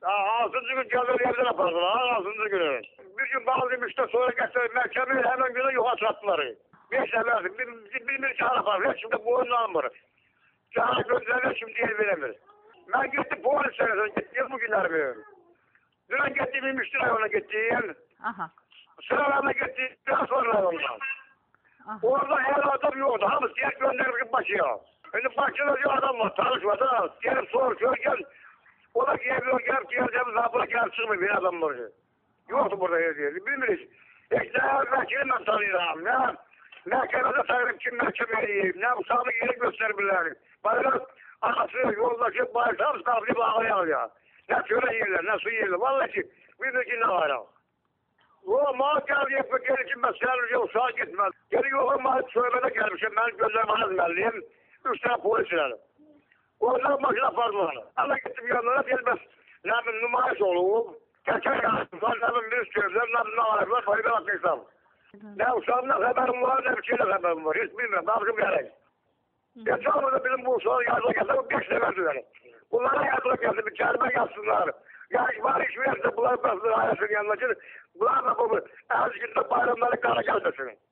6-cı gün gəlir yerdən apardılar, 6-cı günü. Bir gün bağlamışda sonra gətirib məhkəməyə həmən günə yoxa çatdılar. 5 nəfərdir, bilmir ki, aparır, heç kimdə boyun almır. Cana gözlərlə şimdi yer veremir. Ben gittim polis sırasına gittim bu günler. Dün gittim İmişli rayonuna gittim. Sıralarına gittim biraz sonra ondan. Orada her adam yoktu. Hamısı diğer gönderdik başıya. Şimdi başında bir adam var tanışmadı. Gelip soruyor gel. O da geliyor geleceğimiz abla gel çıkmıyor bir adam var. Yoktu burada her yeri bilmiyoruz. İşte vekili ben tanıyorum. Ne mahkemede tanırım kim mahkemeye ne usanlık yeri gösterebilirler. Bana anası yoldaki bayramız kavli bağlayalım ya. Ne şöyle yerler ne su yerler. Vallahi bir ne var ya. O mahkeme yapıp gelişim ben sadece uçağa gitmez. Geri yolun mahkeme söylemede gelmişim. Ben gözlerime hazırlayayım. 3 tane polisler. Oradan başına pardılar. Allah gittim yanlarına gelmez. Nabın numarası olup. Geçer yazdılar. Nabın bir sözler. Nabın ağırlar. Fayda bakırsam. Ne uçağımda haberim var ne bir şeyle haberim var. Hiç bilmiyorum. Ne yapayım gerek. Geçen bizim bu uçağa yardıma geldi. 5 sefer bunlara yardıma geldi. Bir kelime yazsınlar. Yani var hiç verse bunlar basın ailesinin yanına. Bunlar da bu. Azıcık bayramları kara gelmesin.